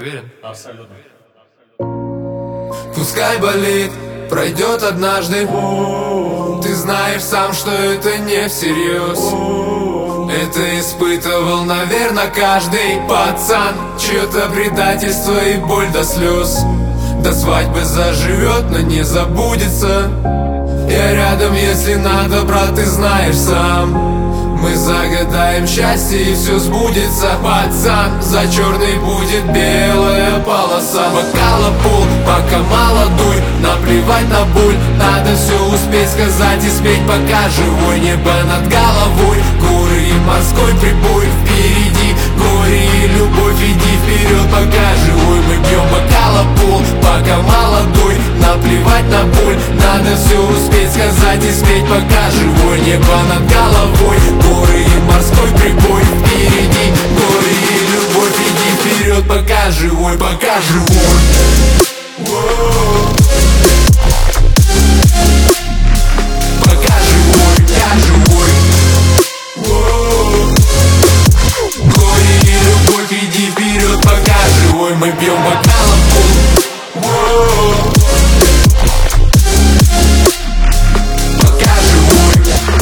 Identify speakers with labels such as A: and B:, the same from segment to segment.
A: Уверен?
B: Абсолютно.
A: Пускай болит, пройдет однажды. Ты знаешь сам, что это не всерьез. Это испытывал, наверное, каждый пацан. Чье-то предательство и боль до слез. До свадьбы заживет, но не забудется. Я рядом, если надо, брат, ты знаешь сам. Мы загадаем счастье и все сбудется. Пацан, за черный будет белая полоса. Бокала пол, пока мало дуй. Наплевать на боль, надо все успеть сказать и спеть, пока живой. Небо над головой, горы и морской прибой. Впереди горе и любовь, иди вперед, пока живой. Мы пьем бокала пол, пока мало дуй. Наплевать на боль, надо все успеть сказать и спеть, пока живой. Небо над головой, горы и морской прибой. Впереди горе и любовь, иди вперед, пока живой, пока живой. Пока живой, я живой. Горе и любовь, иди вперед, пока живой. Мы пьем бокалом пол. Пока живой.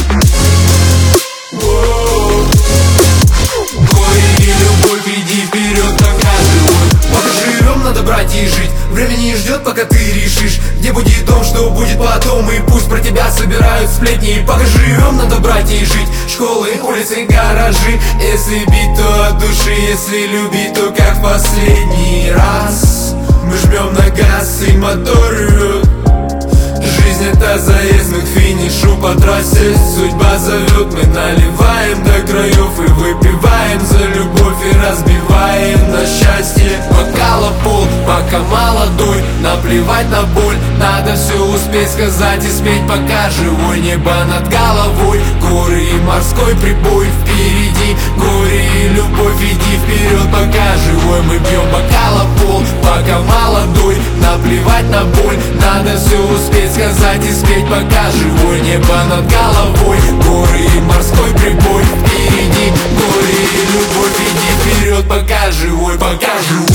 A: Горе и любовь, иди вперед, пока живой. Пока живем, надо брать и жить. Время не ждет, пока ты решишь, где будет дом, что будет потом. И пусть про тебя собирают сплетни. Пока живем, надо брать и жить. Школы, улицы, гаражи. Если бить, то от души. Если любить, то как в последний раз. Мы жмем на газ и мотор рвет. Жизнь это заезд, мы к финишу по трассе. Судьба зовет, мы наливаем до краев и выпиваем за любовь и разбиваем на счастье. Бокала пол, пока мало дуй. Наплевать на боль, надо все успеть сказать и спеть, пока живой. Небо над головой, горы и морской прибой. Впереди горе и любовь, иди вперед, пока живой. Мы пьем бокала пол, пока мало дуй. Наплевать на боль, надо все успеть сказать и спеть, пока живой. Небо над головой, горы и морской прибой. Впереди горе и любовь, иди вперед, пока живой, пока живой.